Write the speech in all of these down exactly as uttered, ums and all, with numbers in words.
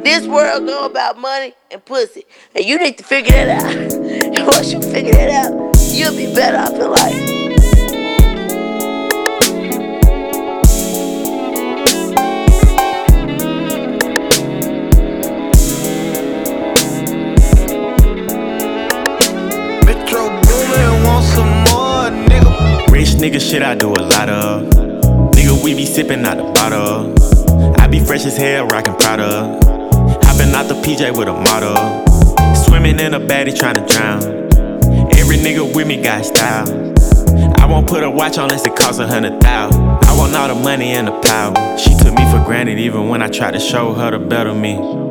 This world go about money and pussy, and you need to figure that out. And once you figure that out, you'll be better off in life. Rich nigga shit I do a lot of. Nigga, we be sippin' out the bottle. I be fresh as hell, rockin' Prada. Hoppin' out the P J with a model. Swimming in a baddie tryna drown. Every nigga with me got style. I won't put a watch on unless it costs a hundred thou. I want all the money and the power. She took me for granted even when I tried to show her the better me.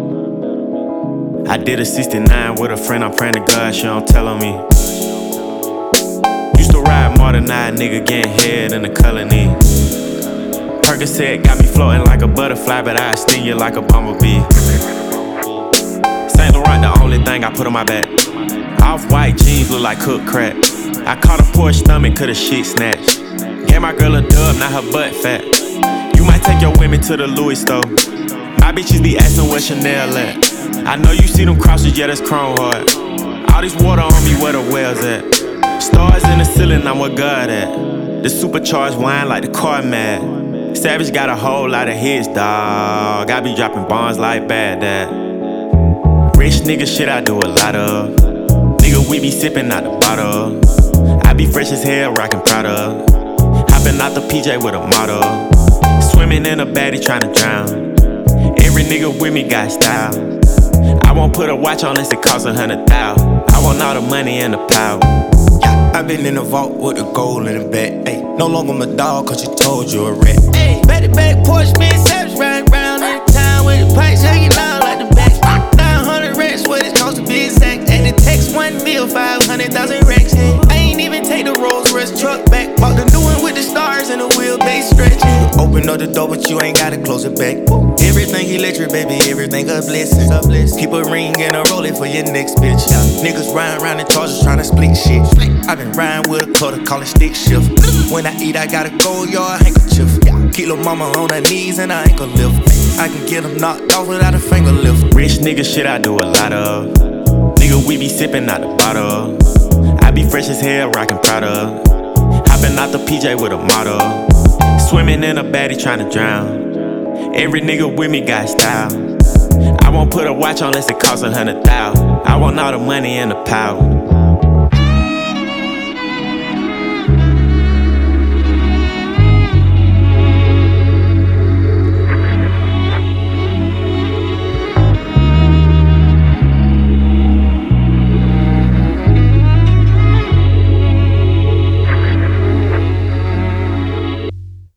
I did a sixty-nine with a friend, I'm praying to God she don't tell on me. Used to ride more than I, nigga getting head in the colony. Percocet got me floating like a butterfly, but I sting you like a bumblebee. Saint Laurent the only thing I put on my back. Off-white jeans look like cooked crack. I caught a poor stomach, cut a shit snatch. Gave my girl a dub, not her butt fat. You might take your women to the Louis store. My bitches be asking where Chanel at. I know you see them crosses, yeah, that's chrome hard. All this water on me, where the wells at? Stars in the ceiling, I'm where God at. The supercharged wine like the car mad. Savage got a whole lot of hits, dawg. I be dropping bombs like Baghdad. Rich nigga shit I do a lot of. Nigga, we be sippin' out the bottle. I be fresh as hell, rockin' Prada. Hoppin' out the P J with a model. Swimming in a baddie tryna drown. Every nigga with me got style. I won't put a watch on unless it costs a hundred thou. I want all the money and the power. I been in the vault with the gold in the back. Ay, no longer my dog, cause you told you a rat. Ay, back to back, Porsche, man, savage, riding round in the town with the pipes hanging out like the back. nine hundred racks, what it cost to be exact. At the text, one bill, five hundred thousand racks. I ain't even take the Rolls Royce truck back. Bought the new one with the stars and the wheelbase stretching. Open up the door, but you ain't gotta close it back. Everything electric, baby, everything a blessing. Keep a ring and a roll it for your next bitch. Niggas riding around in charges trying to split shit. I been riding with a cutter, callin' stick shift. When I eat, I gotta go yard handkerchief. Keep lil' mama on her knees and I ankle lift. I can get them knocked off without a finger lift. Rich nigga shit I do a lot of. Nigga, we be sippin' out the bottle. I be fresh as hell, rockin' Prada. Hoppin' out the P J with a model. Swimming in a baddie tryna drown. Every nigga with me got style. I won't put a watch on unless it costs a hundred thou. I want all the money and the power.